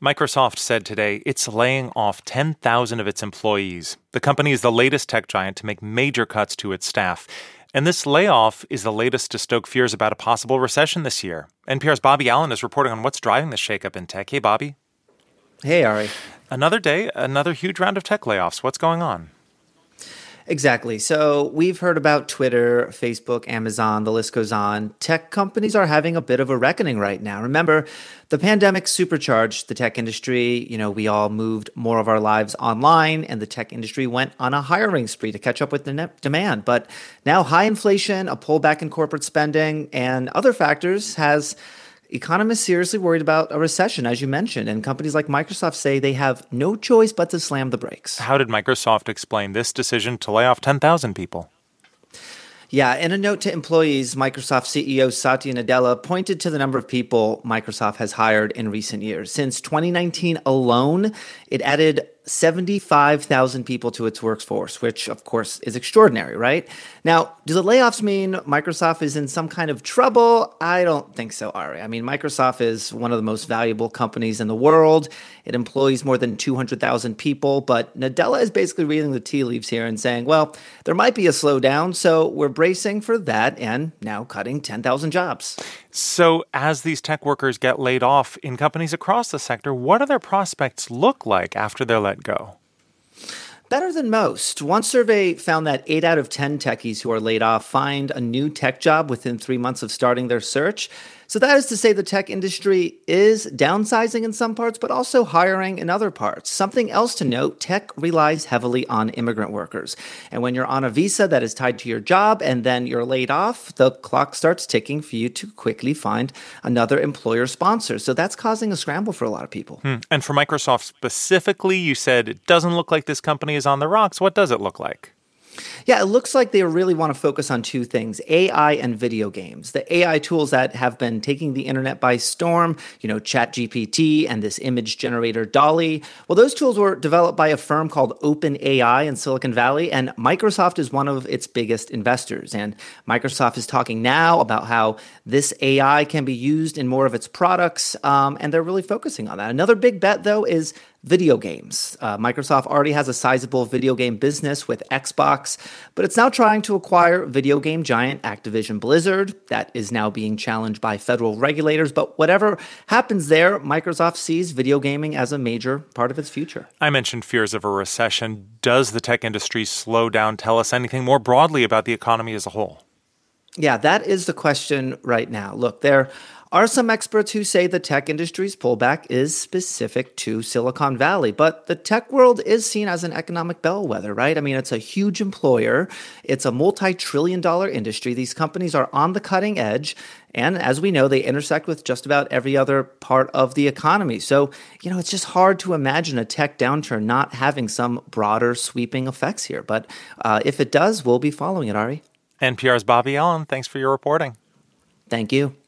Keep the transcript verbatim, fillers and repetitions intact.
Microsoft said today it's laying off ten thousand of its employees. The company is the latest tech giant to make major cuts to its staff. And this layoff is the latest to stoke fears about a possible recession this year. N P R's Bobby Allen is reporting on what's driving the shakeup in tech. Hey, Bobby. Hey, Ari. Another day, another huge round of tech layoffs. What's going on? Exactly. So we've heard about Twitter, Facebook, Amazon, the list goes on. Tech companies are having a bit of a reckoning right now. Remember, the pandemic supercharged the tech industry. You know, we all moved more of our lives online, and the tech industry went on a hiring spree to catch up with the net demand. But now high inflation, a pullback in corporate spending, and other factors has economists seriously worried about a recession, as you mentioned, and companies like Microsoft say they have no choice but to slam the brakes. How did Microsoft explain this decision to lay off ten thousand people? Yeah, in a note to employees, Microsoft C E O Satya Nadella pointed to the number of people Microsoft has hired in recent years. Since twenty nineteen alone, it added seventy-five thousand people to its workforce, which, of course, is extraordinary, right? Now, do the layoffs mean Microsoft is in some kind of trouble? I don't think so, Ari. I mean, Microsoft is one of the most valuable companies in the world. It employs more than two hundred thousand people, but Nadella is basically reading the tea leaves here and saying, well, there might be a slowdown, so we're bracing for that and now cutting ten thousand jobs. So as these tech workers get laid off in companies across the sector, what do their prospects look like after they're let go? Better than most. One survey found that eight out of ten techies who are laid off find a new tech job within three months of starting their search. So that is to say the tech industry is downsizing in some parts, but also hiring in other parts. Something else to note, tech relies heavily on immigrant workers. And when you're on a visa that is tied to your job and then you're laid off, the clock starts ticking for you to quickly find another employer sponsor. So that's causing a scramble for a lot of people. Hmm. And for Microsoft specifically, you said it doesn't look like this company is on the rocks. What does it look like? Yeah, it looks like they really want to focus on two things, A I and video games. The A I tools that have been taking the internet by storm, you know, ChatGPT and this image generator DALL-E. Well, those tools were developed by a firm called OpenAI in Silicon Valley, and Microsoft is one of its biggest investors. And Microsoft is talking now about how this A I can be used in more of its products, um, and they're really focusing on that. Another big bet, though, is video games. Uh, Microsoft already has a sizable video game business with Xbox, but it's now trying to acquire video game giant Activision Blizzard. That is now being challenged by federal regulators. But whatever happens there, Microsoft sees video gaming as a major part of its future. I mentioned fears of a recession. Does the tech industry slow down tell us anything more broadly about the economy as a whole? Yeah, that is the question right now. Look, there are some experts who say the tech industry's pullback is specific to Silicon Valley, but the tech world is seen as an economic bellwether, right? I mean, it's a huge employer. It's a multi-trillion dollar industry. These companies are on the cutting edge. And as we know, they intersect with just about every other part of the economy. So, you know, it's just hard to imagine a tech downturn not having some broader sweeping effects here. But uh, if it does, we'll be following it, Ari. N P R's Bobby Allen, thanks for your reporting. Thank you.